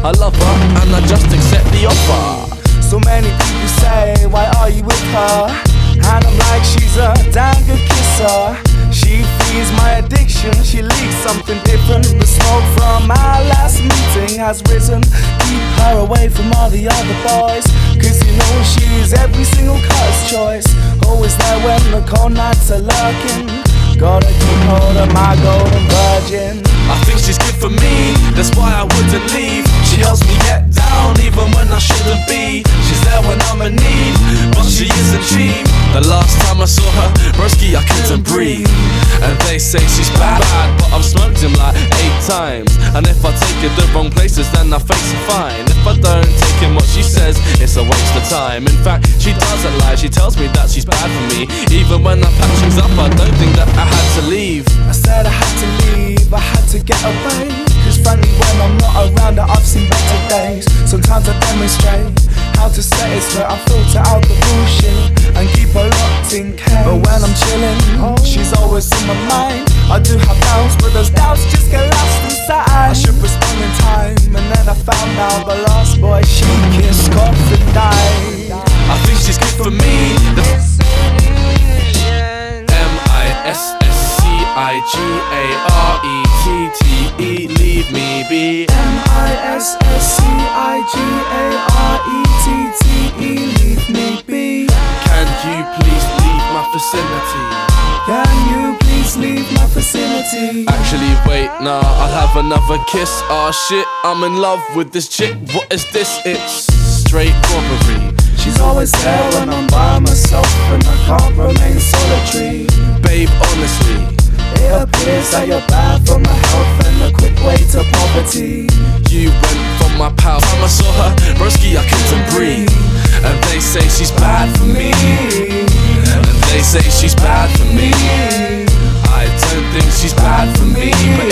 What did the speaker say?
I love her and I just accept the offer. So many people say, why are you with her? And I'm like, she's a damn good kisser. She feeds my addiction, she leaks something different. The smoke from our last meeting has risen. Keep her away from all the other boys, cause you know she's every single cut's choice. Always there when the cold nights are lurking. Gotta keep hold of my golden virgin. I think she's good for me, that's why I wouldn't leave. She helps me get down even when I shouldn't be. She's there when I'm in need, but she isn't cheap. The last time I saw her, broski, I couldn't breathe. And they say she's bad, but I've smoked him like 8 times. And if I take it the wrong places, then I face a fine. If I don't take in what she says, it's a waste of time. In fact, she doesn't lie, she tells me that she's bad for me. Even when I patch things up, I don't think that I had to leave. I said I had to leave, I had to get away. Cause frankly when I'm not around her, I've seen better days. Sometimes I demonstrate how to set it straight. I filter out the bullshit and keep her locked in case. But when I'm chilling, she's always in my mind. I do have doubts, but those doubts just get lost inside. I should respond in time, and then I found out the last boy she kissed coughed and died. I think she's good for me. M-I-S-S-C-I-G-A-R-E-T-T-E, leave me be. M-I-S-S-C-I-G-A-R-E-T-T-E, leave me be. Can you please leave my vicinity? Can you please leave my vicinity? Actually wait, nah, I'll have another kiss. Aw shit, I'm in love with this chick. What is this? It's straight robbery. She's always there when I'm by myself, and I can't remain solitary. Babe, honestly, it appears that you're bad for my health and a quick way to poverty. You went from my pal. Time I saw her, broski, I couldn't breathe. And they say she's bad for me. And they say she's bad for me. I don't think she's bad for me, but